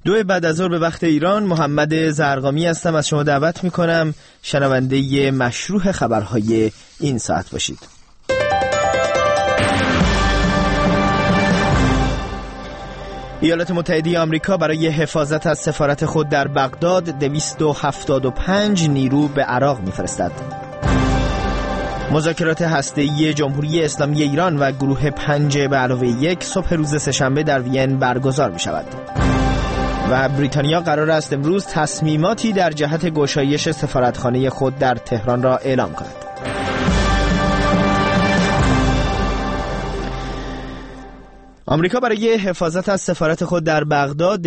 2 بعد از ظهر به وقت ایران. محمد زرقامی هستم، از شما دعوت میکنم شنونده مشروح خبرهای این ساعت باشید. ایالات متحده آمریکا برای حفاظت از سفارت خود در بغداد 275 نیرو به عراق میفرستد. مذاکرات هسته‌ای جمهوری اسلامی ایران و گروه 5+1 صبح روز سه‌شنبه در وین برگزار می‌شود. و بریتانیا قرار است امروز تصمیماتی در جهت گشایش سفارتخانه خود در تهران را اعلام کند. آمریکا برای حفاظت از سفارت خود در بغداد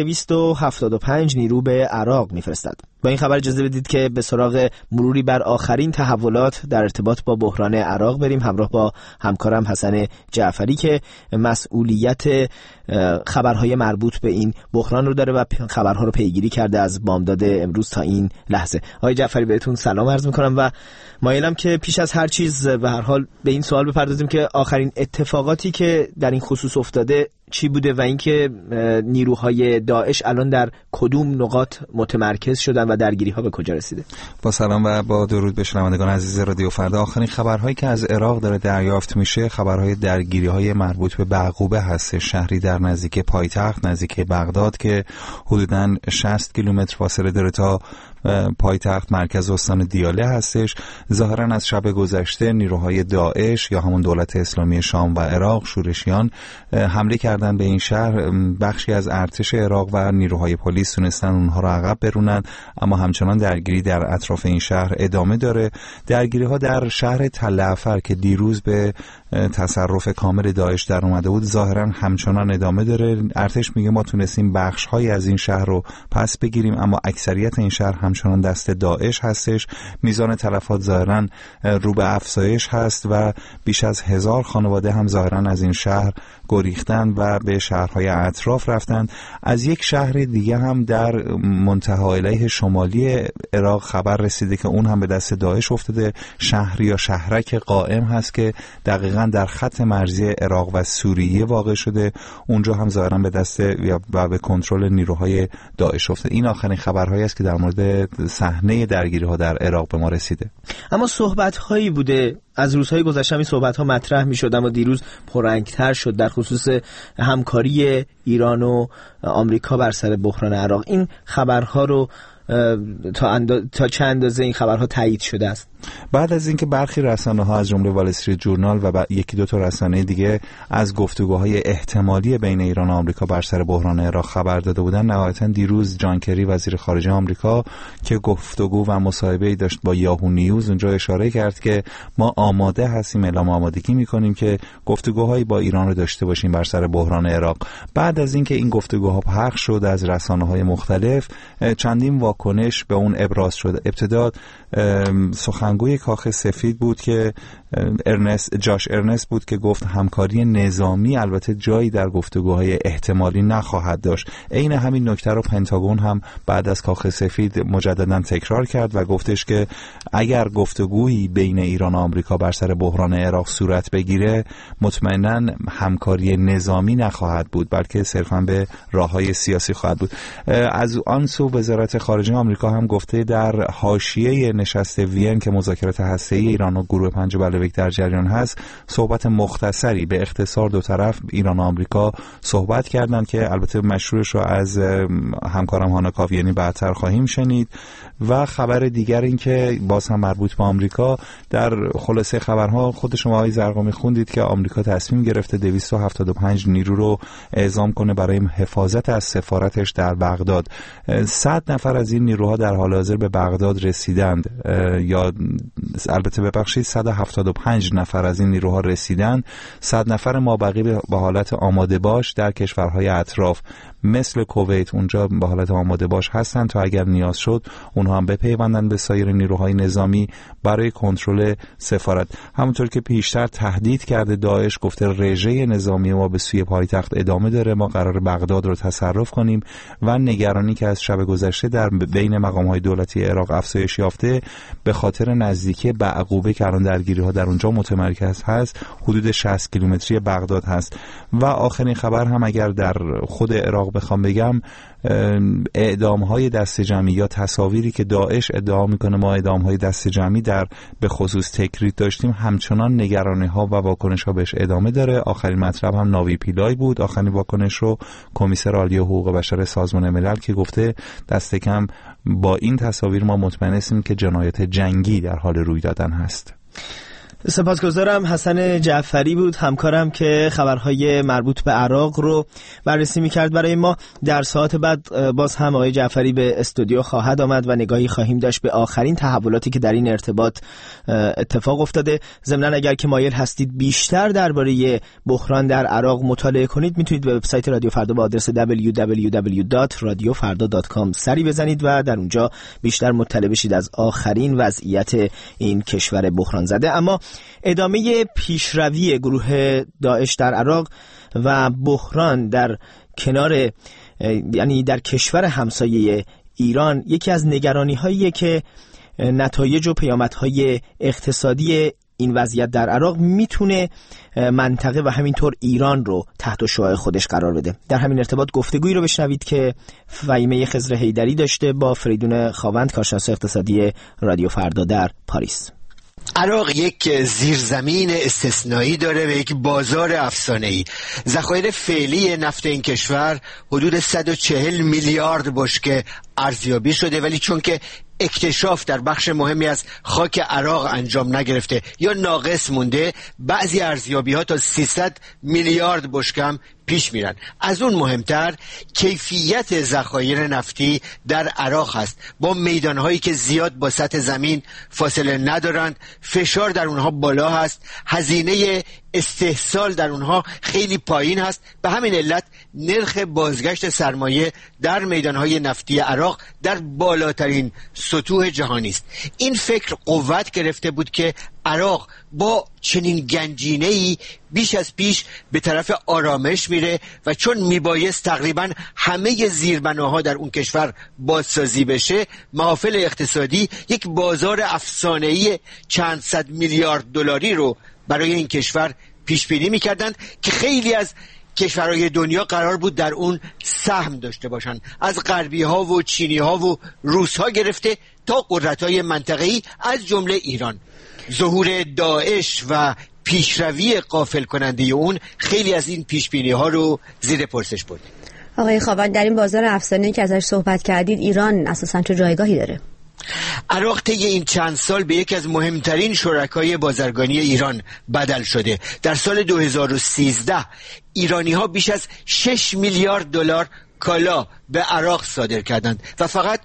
275 نیرو به عراق میفرستد. با این خبر اجازه بدید که به سراغ مروری بر آخرین تحولات در ارتباط با بحران عراق بریم، همراه با همکارم حسن جعفری که مسئولیت خبرهای مربوط به این بحران رو داره و خبرها رو پیگیری کرده از بامداد امروز تا این لحظه. آقای جعفری بهتون سلام عرض میکنم و مایلم که پیش از هر چیز به هر حال به این سوال بپردازیم که آخرین اتفاقاتی که در این خصوص افتاده چی بوده و اینکه نیروهای داعش الان در کدوم نقاط متمرکز شدن و درگیری‌ها به کجا رسیده. با سلام و با درود به شنوندگان عزیز رادیو فردا. آخرین خبرهایی که از عراق داره دریافت میشه خبرهای درگیری‌های مربوط به بعقوبه هست، شهری در نزدیکی پایتخت نزدیکی بغداد که حدوداً 60 کیلومتر فاصله داره تا پایتخت مرکز استان دیاله هستش. ظاهرا از شب گذشته نیروهای داعش یا همون دولت اسلامی شام و عراق شورشیان حمله کردن به این شهر. بخشی از ارتش عراق و نیروهای پلیس تونستن اونها رو عقب برونن، اما همچنان درگیری در اطراف این شهر ادامه داره. درگیری ها در شهر تل عفر که دیروز به تصرف کامل داعش در اومده بود ظاهرا همچنان ادامه داره. ارتش میگه ما تونستیم بخش های از این شهر رو پس بگیریم، اما اکثریت این شهر همچنان دست داعش هستش. میزان تلفات ظاهرا رو به افزایش هست و بیش از 1000 خانواده هم ظاهرا از این شهر گریختن و به شهرهای اطراف رفتن. از یک شهر دیگه هم در منتهای علیه شمالی عراق خبر رسیده که اون هم به دست داعش افتاده. شهر یا شهرک قائم هست که دقیقاً در خط مرزی عراق و سوریه واقع شده، اونجا هم ظاهرا به دست و به کنترل نیروهای داعش افتاده. این آخرین خبرهایی است که در مورد صحنه درگیری‌ها در عراق به ما رسیده. اما صحبت‌هایی بوده از روزهای گذشته، این صحبت‌ها مطرح می‌شد اما دیروز پررنگ‌تر شد در خصوص همکاری ایران و آمریکا بر سر بحران عراق. این خبرها رو تا چند اندازه این خبرها تایید شده است؟ بعد از اینکه برخی رسانه‌ها از جمله وال استریت جورنال و یکی دو تا رسانه دیگه از گفتگوهای احتمالی بین ایران و آمریکا بر سر بحران عراق خبر داده بودن، نهایتاً دیروز جان کری وزیر خارجه آمریکا که گفتگو و مصاحبه‌ای داشت با یاهو نیوز اونجا اشاره کرد که ما آماده هستیم، اعلام آمادگی می‌کنیم که گفتگوهایی با ایران رو داشته باشیم بر سر بحران عراق. بعد از اینکه این گفتگوها پخش شد از رسانه‌های مختلف، چندین واکنش به اون ابراز شد. ابتدا سخنگوی کاخ سفید بود که جاش ارنست بود که گفت همکاری نظامی البته جایی در گفتگوهای احتمالی نخواهد داشت. عین همین نکته رو پنتاگون هم بعد از کاخ سفید مجددا تکرار کرد و گفتش که اگر گفتگویی بین ایران و آمریکا بر سر بحران عراق صورت بگیره مطمئنا همکاری نظامی نخواهد بود، بلکه صرفا به راههای سیاسی خواهد بود. از آن سو وزارت خارجه آمریکا هم گفته در حاشیه نشست وین که مذاکرات هسته‌ای ایران و گروه 5+1 در جریان هست، صحبت مختصری به اختصار دو طرف ایران و آمریکا صحبت کردند که البته مشروعش رو از همکارم هانا کاویانی بعدتر خواهیم شنید. و خبر دیگر این که باز هم مربوط به آمریکا، در خلاصه خبرها خود شما آقای زرقامی خوندید که آمریکا تصمیم گرفته 275 نیرو رو اعزام کنه برای حفاظت از سفارتش در بغداد. 100 نفر از این نیروها در حال حاضر به بغداد رسیدند، یا البته ببخشید 175 نفر از این نیروها رسیدند. 100 نفر مابقی به حالت آماده باش در کشورهای اطراف مثل کویت اونجا به حالت آماده باش هستند تا اگر نیاز شد اونها هم بپیوندن به سایر نیروهای نظامی برای کنترل سفارت. همونطور که پیشتر تهدید کرده داعش، گفته رژه نظامی ما به سوی پایتخت ادامه داره، ما قرار بغداد رو تصرف کنیم و نگرانی که از شب گذشته در بین مقام‌های دولتی عراق افزایش یافته به خاطر نزدیکی بعقوبه که الان درگیری‌ها در اونجا متمرکز هست، حدود 60 کیلومتری بغداد هست. و آخرین خبر هم اگر در خود عراق بخوام بگم، اعدام‌های دست جمعی یا تصاویری که داعش ادعا میکنه ما اعدام‌های دست جمعی در به خصوص تکریت داشتیم، همچنان نگرانی‌ها و واکنش‌ها بهش ادامه داره. آخرین مطلب هم ناوی پیلای بود، آخرین واکنش رو کمیسر عالی حقوق بشر سازمان ملل که گفته دست کم با این تصاویر ما مطمئن هستیم که جنایت جنگی در حال روی دادن هست. سپاسگزارم. حسن جعفری بود همکارم که خبرهای مربوط به عراق رو بررسی میکرد برای ما. در ساعت بعد باز هم آقای جعفری به استودیو خواهد آمد و نگاهی خواهیم داشت به آخرین تحولاتی که در این ارتباط اتفاق افتاده. ضمناً اگر که مایل هستید بیشتر درباره بحران در عراق مطالعه کنید، میتونید به وبسایت رادیو فردا با آدرس www.radiofarda.com سری بزنید و در اونجا بیشتر مطلع بشید از آخرین وضعیت این کشور بحران زده. اما ادامه پیشروی گروه داعش در عراق و بحران در کنار، یعنی در کشور همسایه ایران، یکی از نگرانی‌هایی که نتایج و پیامدهای اقتصادی این وضعیت در عراق میتونه منطقه و همینطور ایران رو تحت شعاع خودش قرار بده. در همین ارتباط گفتگویی رو بشنوید که فهیمه خضر حیدری داشته با فریدون خاوند، کارشناس اقتصادی رادیو فردا در پاریس. عراق یک زیرزمین استثنایی داره و یک بازار افسانه‌ای. ذخایر فعلی نفت این کشور حدود 140 میلیارد بشکه ارزیابی شده، ولی چون که اکتشاف در بخش مهمی از خاک عراق انجام نگرفته یا ناقص مونده، بعضی ارزیابی‌ها تا 300 میلیارد بشکه هم پیش میرن. از اون مهمتر کیفیت ذخایر نفتی در عراق هست، با میدانهایی که زیاد با سطح زمین فاصله ندارند، فشار در اونها بالا هست، هزینه استحصال در اونها خیلی پایین هست. به همین علت نرخ بازگشت سرمایه در میدانهای نفتی عراق در بالاترین سطوح جهانی است. این فکر قوت گرفته بود که عراق با چنین گنجینه‌ای بیش از پیش به طرف آرامش میره و چون میبایست تقریبا همه زیربناها در اون کشور بازسازی بشه، محافل اقتصادی یک بازار افسانه‌ای چند صد میلیارد دلاری رو برای این کشور پیش بینی میکردند که خیلی از کشورهای دنیا قرار بود در اون سهم داشته باشند، از غربی ها و چینی ها و روس ها گرفته تا قدرت های منطقه‌ای از جمله ایران. ظهور داعش و پیشروی غافل کننده اون خیلی از این پیش بینی ها رو زیر پرسش برد. آقای خاوند، در این بازار افسانه‌ای که ازش صحبت کردید، ایران اساساً چه جایگاهی داره؟ عراق طی این چند سال به یکی از مهمترین شرکای بازرگانی ایران بدل شده. در سال 2013 ایرانی ها بیش از 6 میلیارد دلار کالا به عراق صادر کردند و فقط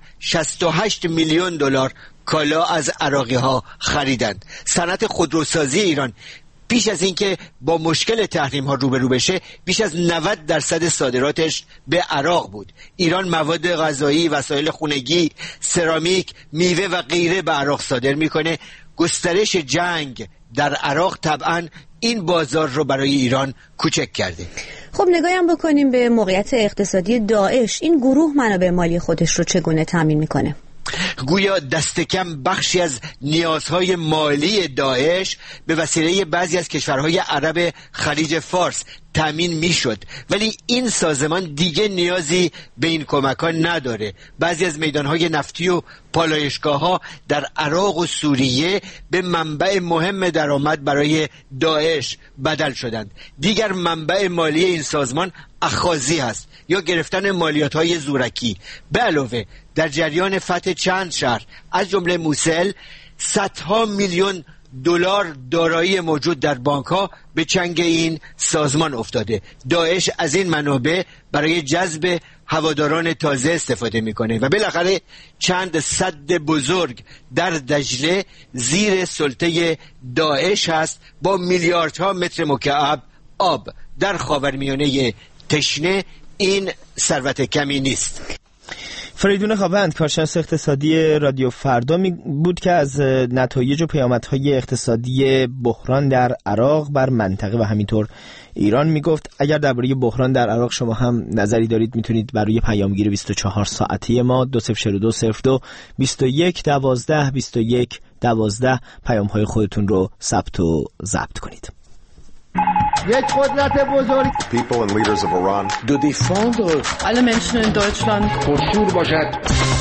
68 میلیون دلار کالا از عراقی ها خریدند. صنعت خودروسازی ایران پیش از اینکه با مشکل تحریم ها روبرو بشه بیش از 90% صادراتش به عراق بود. ایران مواد غذایی، وسایل خانگی، سرامیک، میوه و غیره به عراق صادر میکنه. گسترش جنگ در عراق طبعا این بازار رو برای ایران کوچک کرده. خب نگاهی هم بکنیم به موقعیت اقتصادی داعش. این گروه منابع مالی خودش رو چگونه تامین میکنه؟ گویا دست کم بخشی از نیازهای مالی داعش به وسیله بعضی از کشورهای عرب خلیج فارس تامین میشد، ولی این سازمان دیگه نیازی به این کمکان نداره. بعضی از میدانهای نفتی و پالایشگاه‌ها در عراق و سوریه به منبع مهم درآمد برای داعش بدل شدند. دیگر منبع مالی این سازمان اخاذی هست یا گرفتن مالیات‌های زورکی. به علاوه در جریان فتح چند شهر از جمله موصل صدها میلیون دلار دارایی موجود در بانک‌ها به چنگ این سازمان افتاده. داعش از این منابع برای جذب هواداران تازه استفاده میکنه و بالاخره چند سد بزرگ در دجله زیر سلطه داعش هست با میلیاردها متر مکعب آب. در خاورمیانه تشنه این ثروت کمی نیست. فریدون خوابند، کارشناس اقتصادی رادیو فردا بود که از نتایج و پیامدهای اقتصادی بحران در عراق بر منطقه و همینطور ایران میگفت. اگر درباره بحران در عراق شما هم نظری دارید میتونید برای پیامگیر 24 ساعته ما 200202 21 12 21 12 پیام‌های خودتون رو ثبت و ضبط کنید. یک قدرت بزرگ people and leaders of Iran to defend alle Menschen in Deutschland خشوع باشد.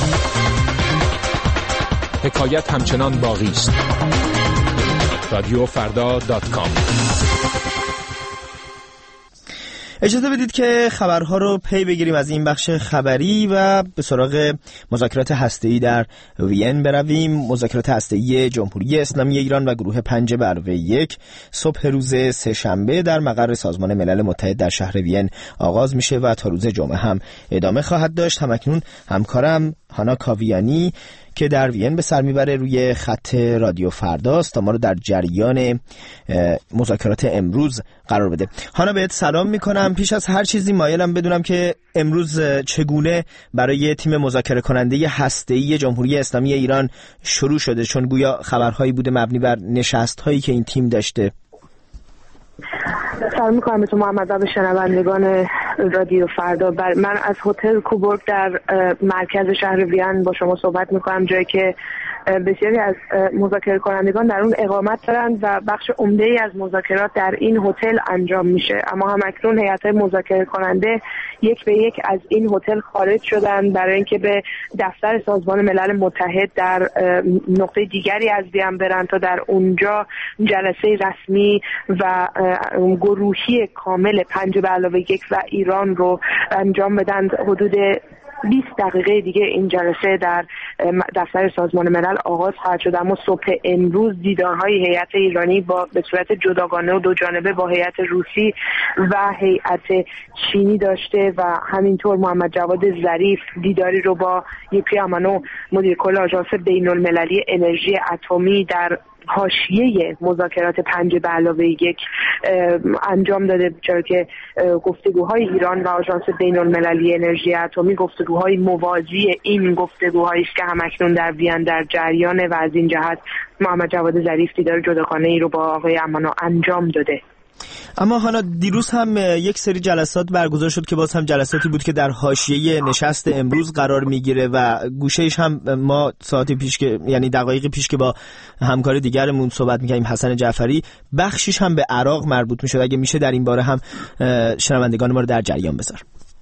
حکایت همچنان باقی است. رادیوفردا.com. اجازه بدید که خبرها رو پی بگیریم از این بخش خبری و به سراغ مذاکرات هسته‌ای در وین برویم. مذاکرات هسته‌ای جمهوری اسلامی ایران و گروه 5+1 صبح روز سه‌شنبه در مقر سازمان ملل متحد در شهر وین آغاز میشه و تا روز جمعه هم ادامه خواهد داشت. همکنون همکارم هانا کاویانی که در وین به سر میبره روی خط رادیو فرداست تا ما رو در جریان مذاکرات امروز قرار بده. هانا بهت سلام میکنم. پیش از هر چیزی مایلم بدونم که امروز چگونه برای تیم مذاکره کننده هسته‌ای جمهوری اسلامی ایران شروع شده، چون گویا خبرهایی بوده مبنی بر نشست‌هایی که این تیم داشته. سلام میکنم به تو محمد و به شنوندگان رادیو فردا. من از هتل کوبورگ در مرکز شهر وین با شما صحبت میکنم، جایی که بسیاری از مذاکره کنندگان در اون اقامت دارند و بخش عمده‌ای از مذاکرات در این هتل انجام میشه. اما هم اکنون هیئت‌های مذاکره کننده یک به یک از این هتل خارج شدن برای اینکه به دفتر سازمان ملل متحد در نقطه دیگری از وین برن تا در اونجا جلسه رسمی و گروهی کامل 5+1 و ایران رو انجام بدن. حدود 20 دقیقه دیگه این جلسه در دفتر سازمان ملل آغاز خواهد شد. اما صبح امروز دیدارهای هیئت ایرانی به صورت جداگانه و دو جانبه با هیئت روسی و هیئت چینی داشته و همینطور محمد جواد ظریف دیداری رو با یوکی آمانو مدیر کل آژانس بین‌المللی انرژی اتمی در حاشیه مذاکرات 5+1 انجام داده، چرا که گفتگوهای ایران و آژانس بین‌المللی انرژی اتمی گفتگوهای موازی این گفتگوهایی است که همکنون در وین در جریان و از این جهت محمد جواد ظریف دیدار جداگانه ای رو با آقای امانو انجام داده. اما هانا دیروز هم یک سری جلسات برگزار شد که باز هم جلساتی بود که در حاشیه نشست امروز قرار میگیره و گوشه‌ایش هم ما ساعتی پیش که یعنی دقایقی پیش که با همکار دیگرمون صحبت می‌کردیم حسن جعفری، بخشیش هم به عراق مربوط میشد. اگه میشه در این باره هم شنوندگان ما رو در جریان بذار.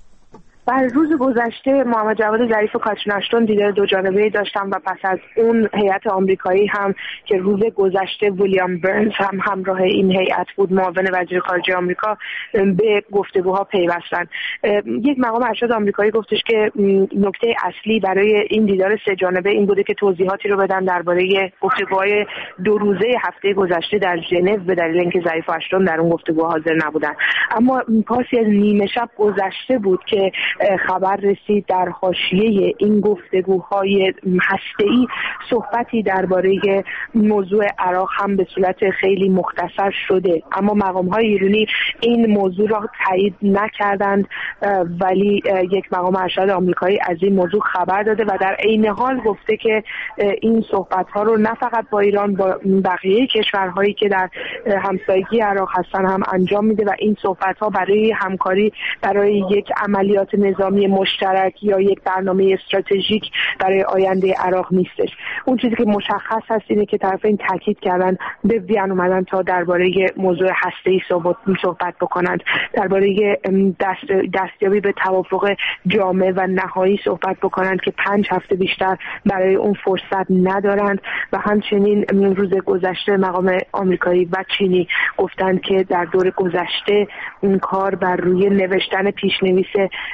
بر روز گذشته محمد جواد ظریف و کاترین آشتون دیدار دو جانبه‌ای داشتن و پس از اون هیئت آمریکایی هم که روز گذشته ویلیام برنز هم همراه این هیئت بود، معاون وزیر خارجه آمریکا، به گفتگوها پیوستن. یک مقام ارشد آمریکایی گفتش که نکته اصلی برای این دیدار سه جانبه این بوده که توضیحاتی رو بدن درباره گفتگوهای 2 روزه هفته گذشته در ژنو به دلیل اینکه ظریف و آشتون در اون گفتگوها حاضر نبودن. اما پاسی از نیمه شب گذشته بود که خبر رسید در حاشیه این گفتگوهای هسته‌ای صحبتی درباره موضوع عراق هم به صورت خیلی مختصر شده، اما مقام‌های ایرانی این موضوع را تایید نکردند، ولی یک مقام ارشد آمریکایی از این موضوع خبر داده و در عین حال گفته که این صحبت‌ها رو نه فقط با ایران، با بقیه کشورهایی که در همسایگی عراق هستن هم انجام میده و این صحبت‌ها برای همکاری برای یک عملیات نظامی مشترک یا یک برنامه استراتژیک برای آینده عراق نیستش. اون چیزی که مشخص هست اینه که طرفین تاکید کردن به وین اومدن تا درباره موضوع هسته‌ای صحبت بکنند، درباره دستیابی به توافق جامع و نهایی صحبت بکنند که 5 هفته بیشتر برای اون فرصت ندارند و همچنین روز گذشته مقام آمریکایی و چینی گفتند که در دور گذشته این کار بر روی نوشتن پیشنویس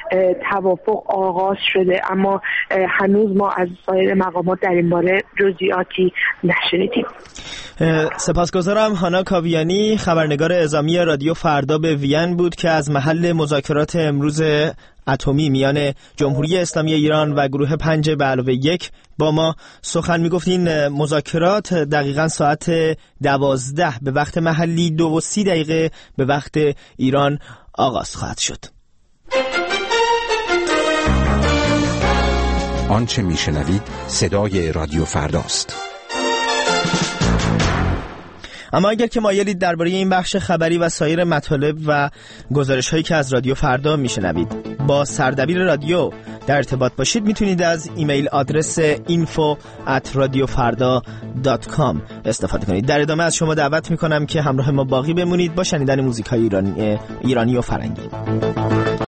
توافق آغاز شده، اما هنوز ما از سایر مقامات در این باره جزئیاتی نشنیدیم. سپاسگزارم. هانا کاویانی، خبرنگار اعزامی رادیو فردا به وین بود که از محل مذاکرات امروز اتمی میان جمهوری اسلامی ایران و گروه 5+1 با ما سخن میگفت. این مذاکرات دقیقاً ساعت 12 به وقت محلی 2:30 به وقت ایران آغاز خواهد شد. آنچه میشنوید صدای رادیو فرداست. اما اگر که مایلید درباره این بخش خبری و سایر مطالب و گزارش‌هایی که از رادیو فردا میشنوید با سردبیر رادیو در ارتباط باشید، میتونید از ایمیل آدرس info@radiofarda.com استفاده کنید. در ادامه از شما دعوت میکنم که همراه ما باقی بمونید با شنیدن موزیک‌های ایرانی و فرنگی.